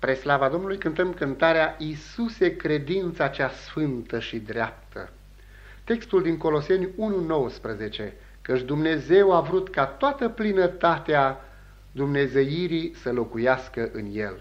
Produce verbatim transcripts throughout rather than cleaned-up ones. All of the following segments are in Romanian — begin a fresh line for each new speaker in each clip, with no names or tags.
Spre slava Domnului cântăm cântarea Iisuse, credința cea sfântă și dreaptă. Textul din Coloseni unu nouăsprezece, căci Dumnezeu a vrut ca toată plinătatea dumnezeirii să locuiască în El.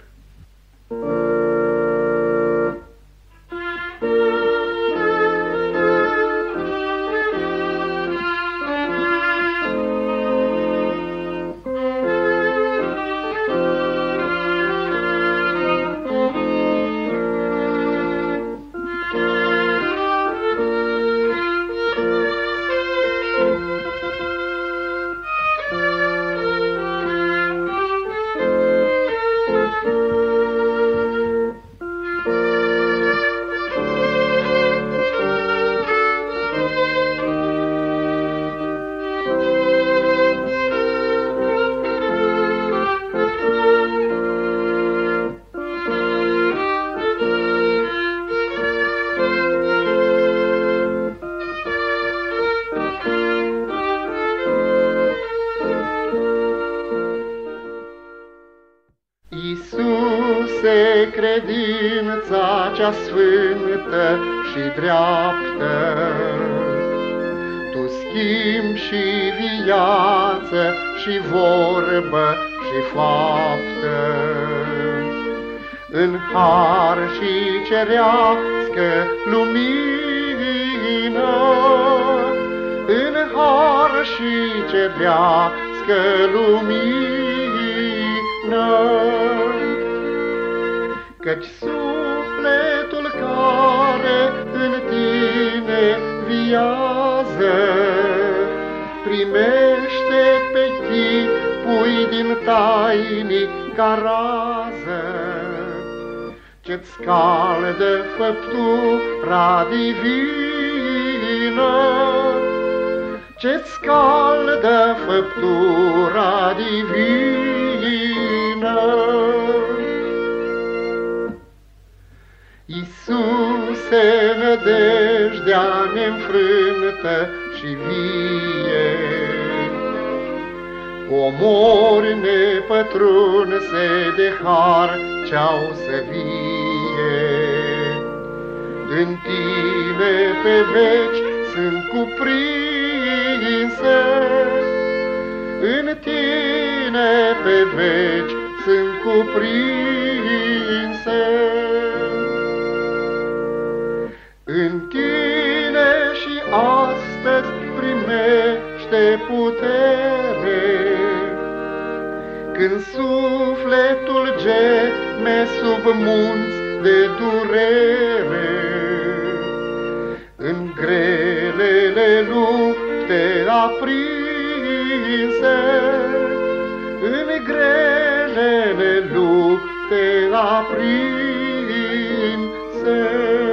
Iisuse, credința cea sfântă și dreaptă, Tu schimbi și viață și vorbă și faptă. În har și cerească lumină, în har și cerească lumină, căci sufletul care în tine viază primește pe chipui din tainica rază, ce-ți scaldă făptura divină, ce-ți scaldă făptura divină. Iisuse, nădejdea neînfrântă și vie, omori nepătrunse de har ce-au să vie. În tine pe veci sunt cuprinse, în tine pe veci sunt cuprinse. În tine și astăzi primește putere, când sufletul geme sub munți de durere. În grelele lupte aprinse, în grelele lupte aprinse.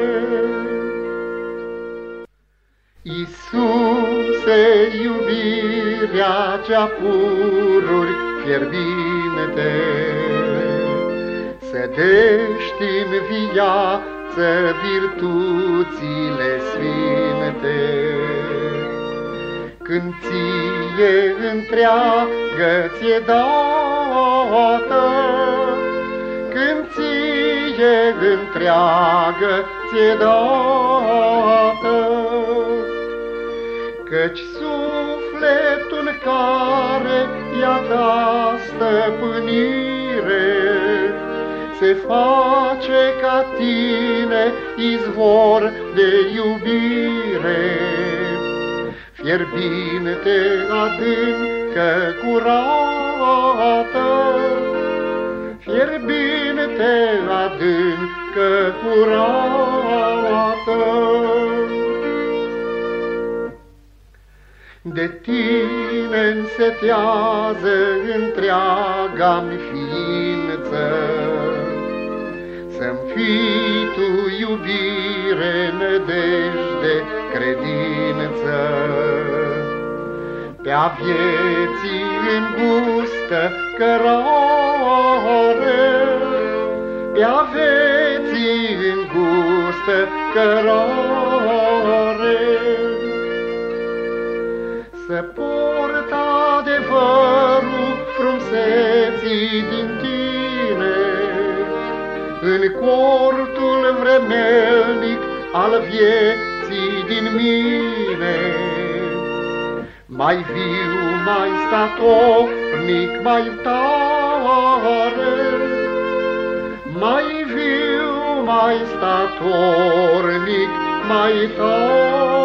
Iisuse, iubirea cea pururi fierbinte, sădești în viață virtuțile sfinte. Când ție întreagă ți-e dată, când ție întreagă ți-e dată, căci sufletul care ia ta stăpânire se face ca tine izvor de iubire. Fierbinte adâncă curată, fierbinte adâncă curată. De tine însetează întreaga-mi ființă, să-mi fii tu iubire, nădejde, credință. Pe-a vieții îngustă cărare, pe-a vieții îngustă cărare, să port adevărul frumuseții din tine, în cortul vremelnic al vieții din mine. Mai viu, mai statornic, mai tare, mai viu, mai statornic, mai tare.